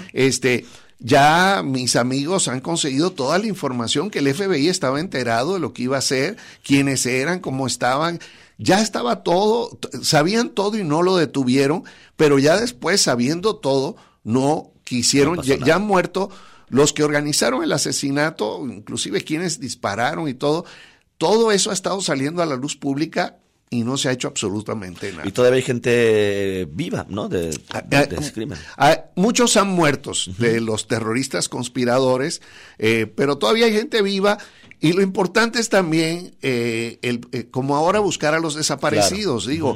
ya mis amigos han conseguido toda la información que el FBI estaba enterado de lo que iba a hacer, quiénes eran, cómo estaban. Ya estaba todo, sabían todo y no lo detuvieron, pero ya después, sabiendo todo, no quisieron, No pasó nada. ya han muerto los que organizaron el asesinato, inclusive quienes dispararon y todo eso ha estado saliendo a la luz pública y no se ha hecho absolutamente nada. Y todavía hay gente viva, ¿no? De ese crimen. Muchos han muerto de los terroristas conspiradores, pero todavía hay gente viva. Y lo importante es también, como ahora buscar a los desaparecidos. Claro. Digo,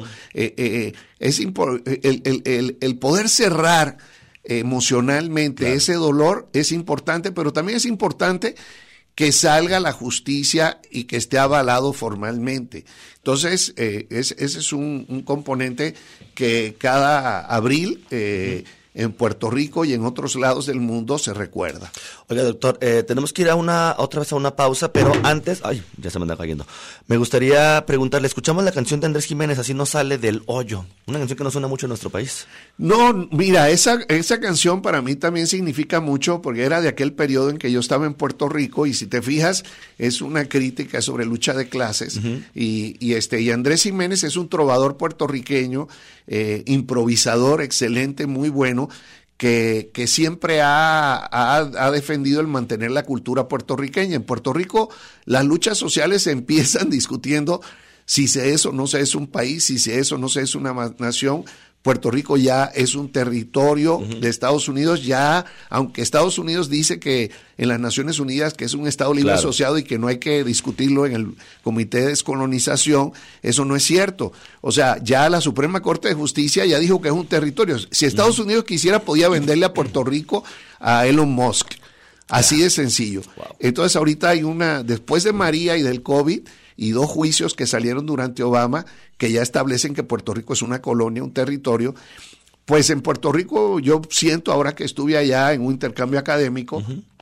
el poder cerrar emocionalmente ese dolor es importante, pero también es importante que salga la justicia y que esté avalado formalmente. Entonces, ese es un componente que cada abril en Puerto Rico y en otros lados del mundo se recuerda. Oiga, doctor, tenemos que ir otra vez a una pausa, pero antes, ya se me anda cayendo. Me gustaría preguntarle, escuchamos la canción de Andrés Jiménez, Así no sale del hoyo, una canción que no suena mucho en nuestro país. No, mira, esa canción para mí también significa mucho porque era de aquel periodo en que yo estaba en Puerto Rico y si te fijas es una crítica sobre lucha de clases y Andrés Jiménez es un trovador puertorriqueño, improvisador, excelente, muy bueno, que siempre ha defendido el mantener la cultura puertorriqueña. En Puerto Rico las luchas sociales se empiezan discutiendo si se es o no se es un país, si se es o no se es una nación. Puerto Rico ya es un territorio de Estados Unidos, ya, aunque Estados Unidos dice que en las Naciones Unidas que es un Estado libre asociado y que no hay que discutirlo en el Comité de Descolonización, eso no es cierto. O sea, ya la Suprema Corte de Justicia ya dijo que es un territorio. Si Estados Unidos quisiera, podía venderle a Puerto Rico a Elon Musk. Así de sencillo. Wow. Entonces, ahorita hay después de María y del COVID, y 2 juicios que salieron durante Obama, que ya establecen que Puerto Rico es una colonia, un territorio. Pues en Puerto Rico yo siento, ahora que estuve allá en un intercambio académico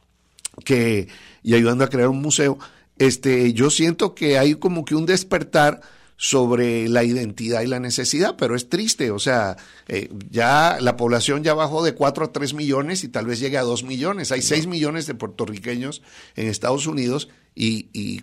y ayudando a crear un museo, yo siento que hay como que un despertar sobre la identidad y la necesidad, pero es triste, o sea, ya la población ya bajó de 4 a 3 millones y tal vez llegue a 2 millones. Hay 6 millones de puertorriqueños en Estados Unidos y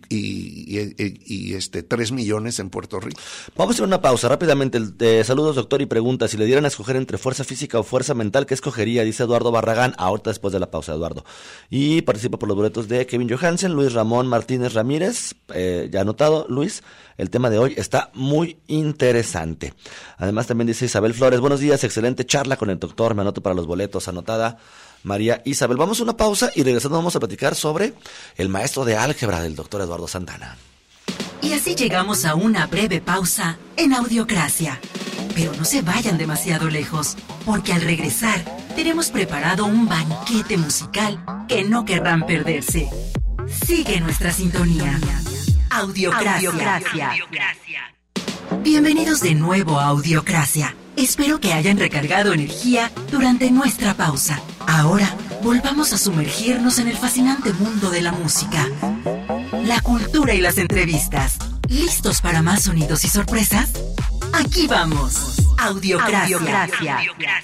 3 millones en Puerto Rico. Vamos a hacer una pausa rápidamente. Saludos, doctor, y pregunta, si le dieran a escoger entre fuerza física o fuerza mental, ¿qué escogería? Dice Eduardo Barragán, ahorita después de la pausa, Eduardo. Y participa por los boletos de Kevin Johansen, Luis Ramón Martínez Ramírez, ya anotado, Luis. El tema de hoy está muy interesante. Además también dice Isabel Flores, buenos días, excelente charla con el doctor, me anoto para los boletos, anotada. María Isabel. Vamos a una pausa y regresando vamos a platicar sobre el maestro de álgebra del doctor Eduardo Santana. Y así llegamos a una breve pausa en Audiocracia. Pero no se vayan demasiado lejos, porque al regresar tenemos preparado un banquete musical que no querrán perderse. Sigue nuestra sintonía. Audiocracia. Bienvenidos de nuevo a Audiocracia. Espero que hayan recargado energía durante nuestra pausa. Ahora volvamos a sumergirnos en el fascinante mundo de la música, la cultura y las entrevistas. ¿Listos para más sonidos y sorpresas? Aquí vamos. Audiocracia.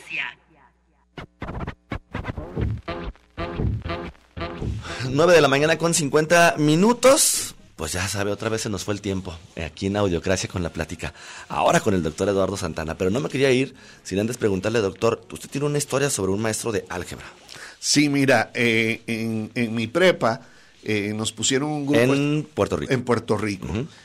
9 de la mañana con 50 minutos. Pues ya sabe, otra vez se nos fue el tiempo aquí en Audiocracia con la plática. Ahora con el doctor Eduardo Santana. Pero no me quería ir sin antes preguntarle, doctor, usted tiene una historia sobre un maestro de álgebra. Sí, mira, en mi prepa nos pusieron un grupo... En Puerto Rico. En Puerto Rico.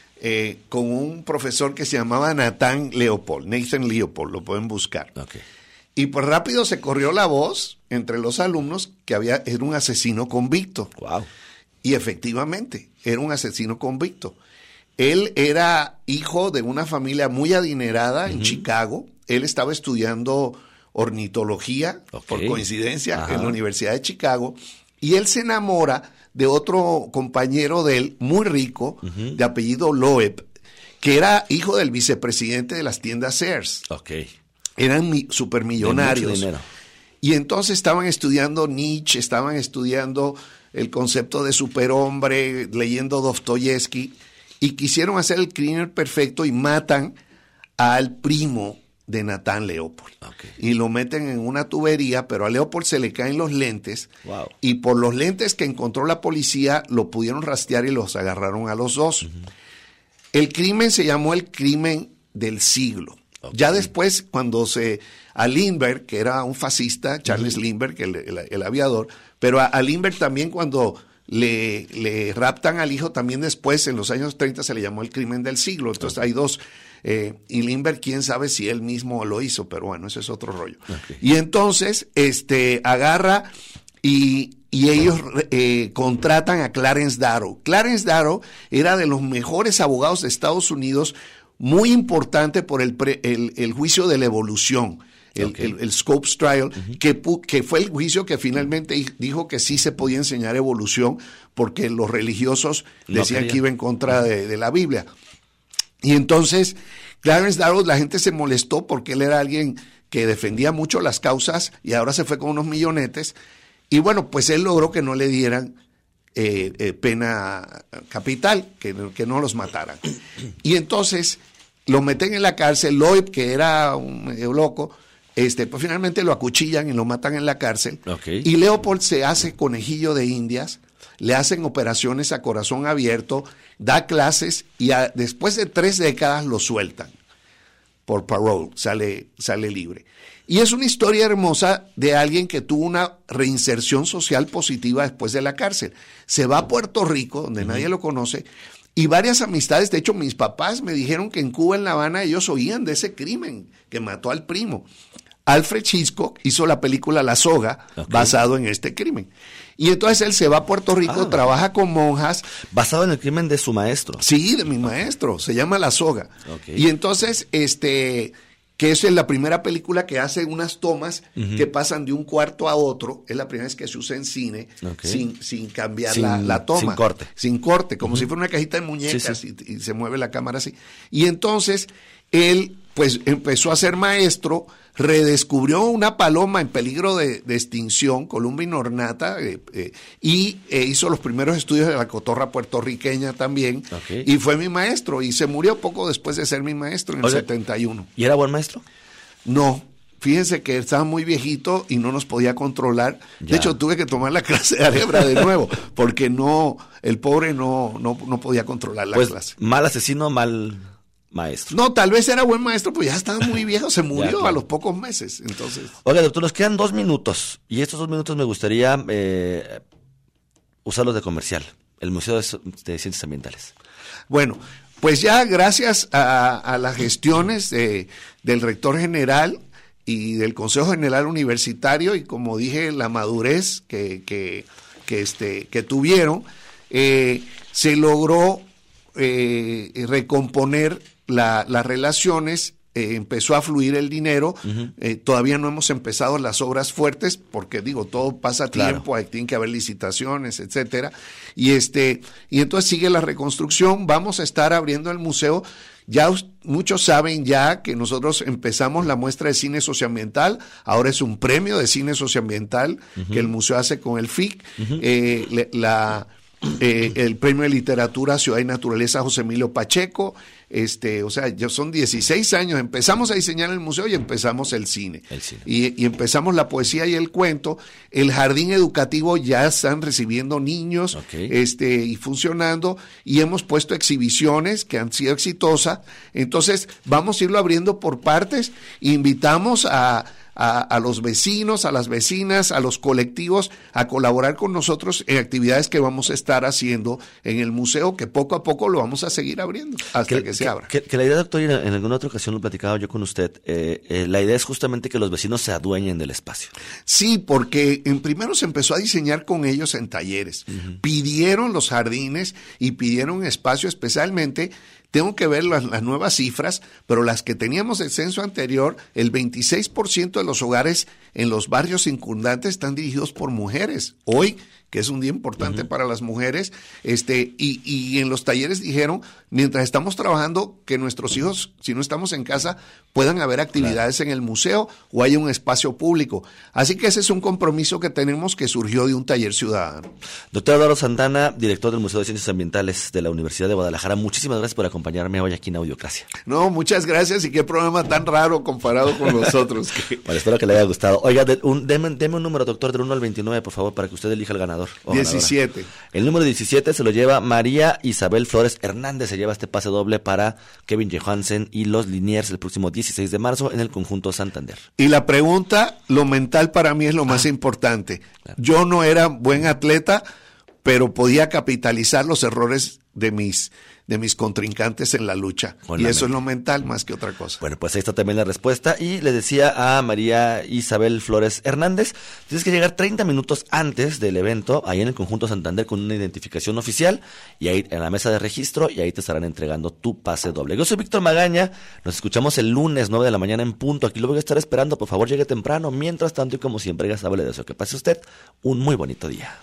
Con un profesor que se llamaba Nathan Leopold, lo pueden buscar. Okay. Y pues rápido se corrió la voz entre los alumnos que era un asesino convicto. Wow. Y efectivamente, era un asesino convicto. Él era hijo de una familia muy adinerada en Chicago. Él estaba estudiando ornitología, por coincidencia, en la Universidad de Chicago. Y él se enamora de otro compañero de él, muy rico, de apellido Loeb, que era hijo del vicepresidente de las tiendas Sears. Okay. Eran supermillonarios. De mucho dinero. Y entonces estaban estudiando Nietzsche, estaban estudiando el concepto de superhombre, leyendo Dostoyevsky, y quisieron hacer el crimen perfecto y matan al primo de Nathan Leopold. Okay. Y lo meten en una tubería, pero a Leopold se le caen los lentes. Wow. Y por los lentes que encontró la policía, lo pudieron rastrear y los agarraron a los dos. El crimen se llamó el crimen del siglo. Okay. Ya después, cuando a Lindbergh, que era un fascista, Charles Lindbergh, el aviador, pero a Lindbergh también cuando le raptan al hijo, también después, en los años 30, se le llamó el crimen del siglo. Entonces hay dos. Y Lindbergh, quién sabe si él mismo lo hizo, pero bueno, ese es otro rollo. Okay. Y entonces, agarra y ellos contratan a Clarence Darrow. Clarence Darrow era de los mejores abogados de Estados Unidos, muy importante por el juicio de la evolución. El Scopes Trial, que fue el juicio que finalmente dijo que sí se podía enseñar evolución, porque los religiosos decían que iba en contra de la Biblia. Y entonces, Clarence Darrow, la gente se molestó porque él era alguien que defendía mucho las causas y ahora se fue con unos millonetes. Y bueno, pues él logró que no le dieran pena capital, que no los mataran. Y entonces lo meten en la cárcel. Loeb, que era un medio loco, pues finalmente lo acuchillan y lo matan en la cárcel. Okay. Y Leopold se hace conejillo de indias, le hacen operaciones a corazón abierto, da clases y después de 3 décadas lo sueltan por parole, sale libre. Y es una historia hermosa de alguien que tuvo una reinserción social positiva después de la cárcel. Se va a Puerto Rico, donde nadie lo conoce, y varias amistades. De hecho, mis papás me dijeron que en Cuba, en La Habana, ellos oían de ese crimen que mató al primo. Alfred Hitchcock hizo la película La Soga, basado en este crimen. Y entonces él se va a Puerto Rico, trabaja con monjas. ¿Basado en el crimen de su maestro? Sí, de mi maestro, se llama La Soga. Okay. Y entonces, que esa es la primera película que hace unas tomas que pasan de un cuarto a otro. Es la primera vez que se usa en cine sin cambiar la toma. Sin corte. Sin corte, como si fuera una cajita de muñecas. Sí. Y se mueve la cámara así. Y entonces él pues empezó a ser maestro, redescubrió una paloma en peligro de extinción, Columba inornata, y hizo los primeros estudios de la cotorra puertorriqueña también, y fue mi maestro, y se murió poco después de ser mi maestro, en el 71. ¿Y era buen maestro? No, fíjense que estaba muy viejito y no nos podía controlar. Ya. De hecho, tuve que tomar la clase de álgebra de nuevo, porque el pobre no podía controlar la clase. Mal asesino, mal maestro. No, tal vez era buen maestro, pues ya estaba muy viejo, se murió a los pocos meses. Entonces. Oiga, doctor, nos quedan 2 minutos y estos 2 minutos me gustaría usarlos de comercial. El Museo de Ciencias Ambientales. Bueno, pues ya gracias a las gestiones del rector general, del Consejo General Universitario, y como dije, la madurez que tuvieron, se logró recomponer las relaciones. Empezó a fluir el dinero. Todavía no hemos empezado las obras fuertes porque todo pasa tiempo, tiene que haber licitaciones, etcétera, y entonces sigue la reconstrucción. Vamos a estar abriendo el museo. Ya muchos saben ya que nosotros empezamos la muestra de cine socioambiental. Ahora es un premio de cine socioambiental que el museo hace con el FIC. El premio de literatura Ciudad y Naturaleza José Emilio Pacheco. Ya son 16 años. Empezamos a diseñar el museo y empezamos el cine. Y empezamos la poesía y el cuento. El jardín educativo ya están recibiendo niños, y funcionando, y hemos puesto exhibiciones que han sido exitosas. Entonces vamos a irlo abriendo por partes. Invitamos a los vecinos, a las vecinas, a los colectivos a colaborar con nosotros en actividades que vamos a estar haciendo en el museo, que poco a poco lo vamos a seguir abriendo hasta que se abra. Que la idea, doctor, y en alguna otra ocasión lo platicaba yo con usted, la idea es justamente que los vecinos se adueñen del espacio. Sí, porque primero se empezó a diseñar con ellos en talleres. Pidieron los jardines y pidieron espacio, especialmente. Tengo que ver las nuevas cifras, pero las que teníamos del censo anterior, el 26% de los hogares en los barrios circundantes están dirigidos por mujeres. Hoy, que es un día importante para las mujeres, y en los talleres dijeron, mientras estamos trabajando, que nuestros hijos, si no estamos en casa, puedan haber actividades en el museo o haya un espacio público. Así que ese es un compromiso que tenemos, que surgió de un taller ciudadano. Doctor Eduardo Santana, director del Museo de Ciencias Ambientales de la Universidad de Guadalajara, muchísimas gracias por acompañarme hoy aquí en Audiocracia. No, muchas gracias, y qué programa tan raro comparado con los otros. Bueno, espero que le haya gustado. Oiga, deme un número, doctor, del 1 al 29, por favor, para que usted elija el ganador. 17. Ganadora. El número 17 se lo lleva María Isabel Flores Hernández. Se lleva este pase doble para Kevin Johansen y los Liniers el próximo 16 de marzo en el Conjunto Santander. Y la pregunta, lo mental para mí es lo más importante. Claro. Yo no era buen atleta, pero podía capitalizar los errores de mis contrincantes en la lucha. Y eso es lo mental más que otra cosa. Bueno, pues ahí está también la respuesta. Y le decía a María Isabel Flores Hernández, tienes que llegar 30 minutos antes del evento, ahí en el Conjunto Santander, con una identificación oficial, y ahí en la mesa de registro, y ahí te estarán entregando tu pase doble. Yo soy Víctor Magaña, nos escuchamos el lunes 9 de la mañana en punto. Aquí lo voy a estar esperando, por favor llegue temprano. Mientras tanto, y como siempre, ya sabe, le deseo que pase usted un muy bonito día.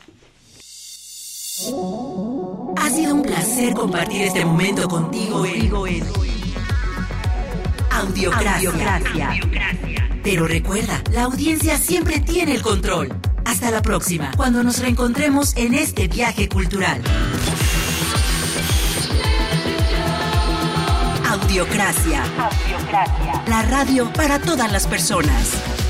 Ha sido un placer compartir este momento contigo en Audiocracia. Pero recuerda, la audiencia siempre tiene el control. Hasta la próxima, cuando nos reencontremos en este viaje cultural. Audiocracia. La radio para todas las personas.